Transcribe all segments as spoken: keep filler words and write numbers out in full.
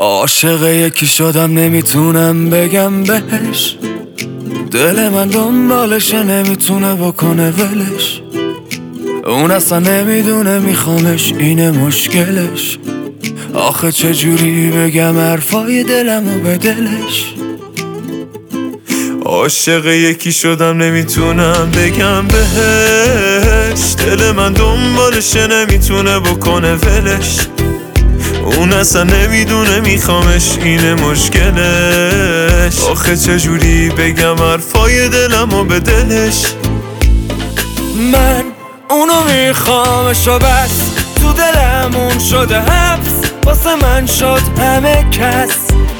عاشق یکی شدم نمیتونم بگم بهش، دل من دنبالشه نمیتونه بکنه ولش. اون اصلا نمیدونه میخوامش، اینه مشکلش. آخه چجوری بگم حرفای دلمو به دلش. عاشق یکی شدم نمیتونم بگم بهش، دل من دنبالشه نمیتونه بکنه ولش. اون اصلا نمیدونه میخوامش، اینه مشکلش. آخه چجوری بگم حرفای دلمو به دلش. من اونو میخوامش و بس، تو دلمون شده حبس، واسه من شد همه کس.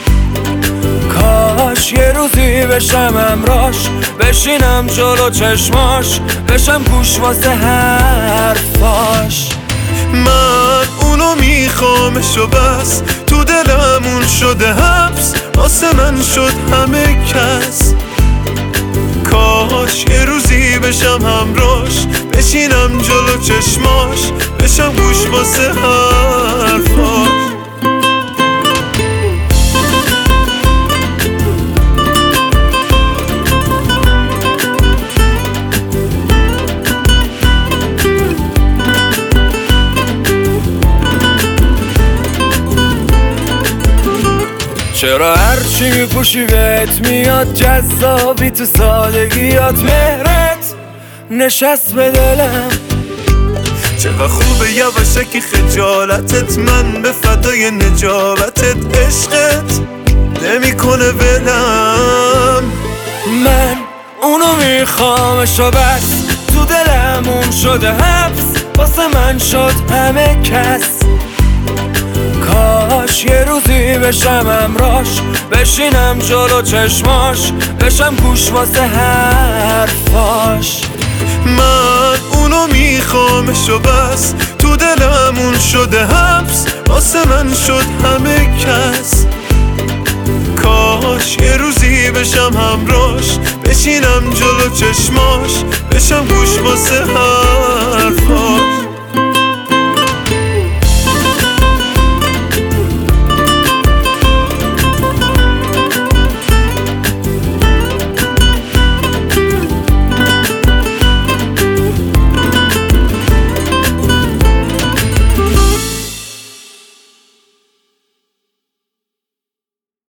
کاش یه روزی بشم همراش، بشینم جلو چشماش، بشم گوش واسه حرفاش. من اونو میخوامش و بس، تو دلمون شده حبس، واسه من شد همه کس. کاش یه روزی بشم همراش، بشینم جلو چشماش، بشم گوش واسه حرفاش. چرا هرچی میپوشی بهت میاد جذابی، تو سادگیات مهرت نشست به دلم. چقدر خوبه یواشکی خجالتت، من به فدای نجابتت. عشقت نمیکنه ولم. من اونو میخوامش و بس، تو دلمون شده حبس، واسه من شد همه کس. کاش یه روزی بشم همراش، بشینم جلو چشماش، بشم گوش واسه حرفاش. من اونو میخوامش و بس، تو دلمون شده حبس، واسه من شد همه کس. کاش یه روزی بشم همراش، بشینم جلو چشماش، بشم گوش واسه حرفاش.